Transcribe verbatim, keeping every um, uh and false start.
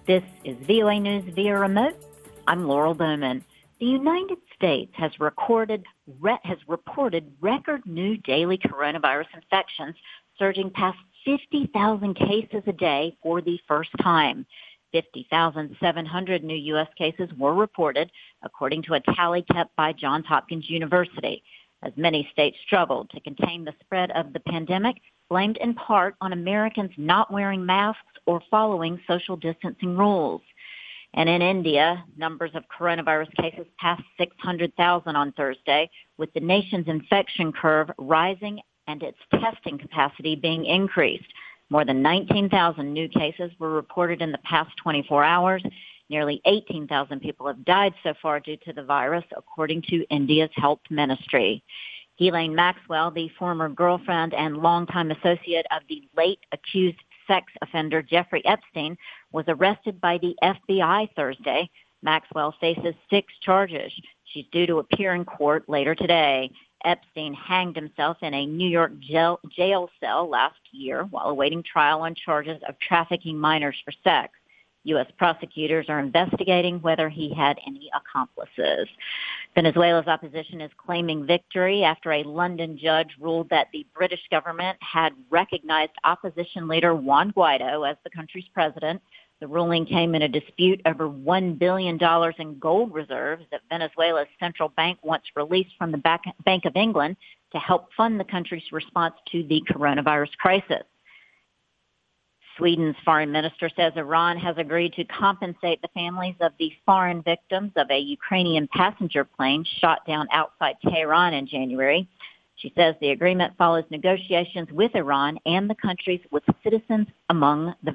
This is V O A News via remote. I'm Laurel Bowman. The United States has recorded re- has reported record new daily coronavirus infections, surging past fifty thousand cases a day for the first time. fifty thousand seven hundred new U S cases were reported, according to a tally kept by Johns Hopkins University, as many states struggled to contain the spread of the pandemic, blamed in part on Americans not wearing masks or following social distancing rules. And in India, numbers of coronavirus cases passed six hundred thousand on Thursday, with the nation's infection curve rising and its testing capacity being increased. More than nineteen thousand new cases were reported in the past twenty-four hours. Nearly eighteen thousand people have died so far due to the virus, according to India's health ministry. Ghislaine Maxwell, the former girlfriend and longtime associate of the late accused sex offender Jeffrey Epstein, was arrested by the F B I Thursday. Maxwell faces six charges. She's due to appear in court later today. Epstein hanged himself in a New York jail, jail cell last year while awaiting trial on charges of trafficking minors for sex. U S prosecutors are investigating whether he had any accomplices. Venezuela's opposition is claiming victory after a London judge ruled that the British government had recognized opposition leader Juan Guaido as the country's president. The ruling came in a dispute over one billion dollars in gold reserves that Venezuela's central bank wants released from the Bank of England to help fund the country's response to the coronavirus crisis. Sweden's foreign minister says Iran has agreed to compensate the families of the foreign victims of a Ukrainian passenger plane shot down outside Tehran in January. She says the agreement follows negotiations with Iran and the countries with citizens among the